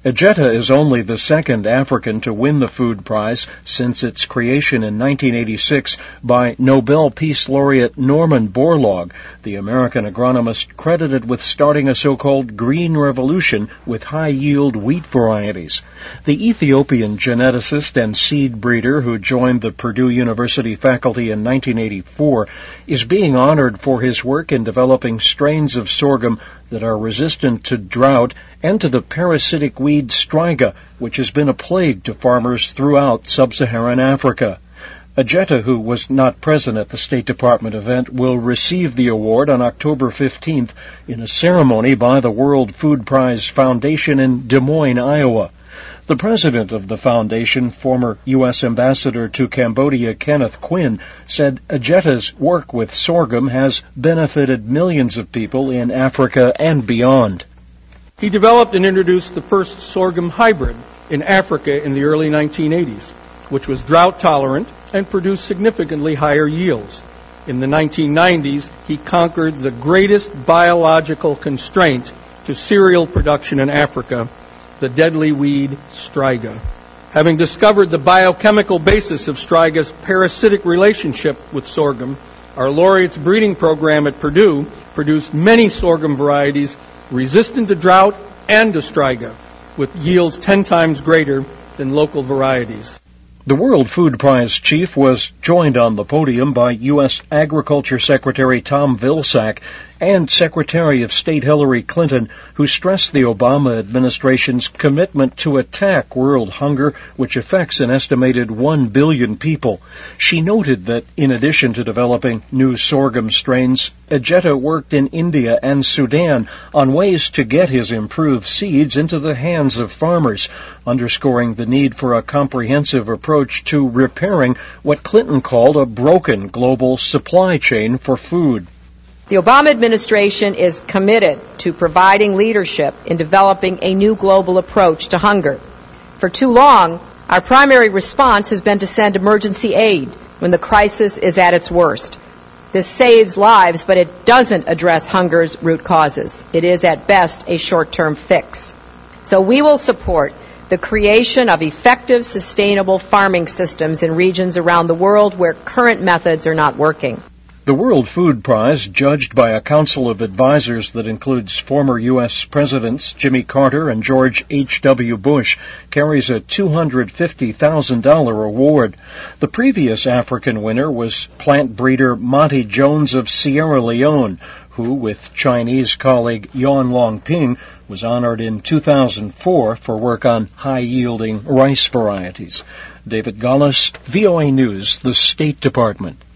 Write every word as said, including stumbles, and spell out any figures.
Ejeta is only the second African to win the food prize since its creation in nineteen eighty-six by Nobel Peace Laureate Norman Borlaug, the American agronomist credited with starting a so-called green revolution with high-yield wheat varieties. The Ethiopian geneticist and seed breeder who joined the Purdue University faculty in nineteen eighty-four is being honored for his work in developing strains of sorghum that are resistant to drought and to the parasitic weed striga, which has been a plague to farmers throughout sub-Saharan Africa. Ejeta, who was not present at the State Department event, will receive the award on October fifteenth in a ceremony by the World Food Prize Foundation in Des Moines, Iowa. The president of the foundation, former U S Ambassador to Cambodia Kenneth Quinn, said Ejeta's work with sorghum has benefited millions of people in Africa and beyond. He developed and introduced the first sorghum hybrid in Africa in the early nineteen eighties, which was drought-tolerant and produced significantly higher yields. In the nineteen nineties, he conquered the greatest biological constraint to cereal production in Africa, the deadly weed striga. Having discovered the biochemical basis of striga's parasitic relationship with sorghum, our laureates breeding program at Purdue produced many sorghum varieties resistant to drought and to striga, with yields ten times greater than local varieties. The World Food Prize chief was joined on the podium by U S Agriculture Secretary Tom Vilsack and Secretary of State Hillary Clinton, who stressed the Obama administration's commitment to attack world hunger, which affects an estimated one billion people. She noted that in addition to developing new sorghum strains, Ejeta worked in India and Sudan on ways to get his improved seeds into the hands of farmers, underscoring the need for a comprehensive approach to repairing what Clinton called a broken global supply chain for food. The Obama administration is committed to providing leadership in developing a new global approach to hunger. For too long, our primary response has been to send emergency aid when the crisis is at its worst. This saves lives, but it doesn't address hunger's root causes. It is at best a short-term fix. So we will support the creation of effective, sustainable farming systems in regions around the world where current methods are not working. The World Food Prize, judged by a council of advisors that includes former U S Presidents Jimmy Carter and George H W Bush, carries a two hundred fifty thousand dollars award. The previous African winner was plant breeder Monty Jones of Sierra Leone, who, with Chinese colleague Yuan Longping, was honored in two thousand four for work on high-yielding rice varieties. David Gullis, V O A News, the State Department.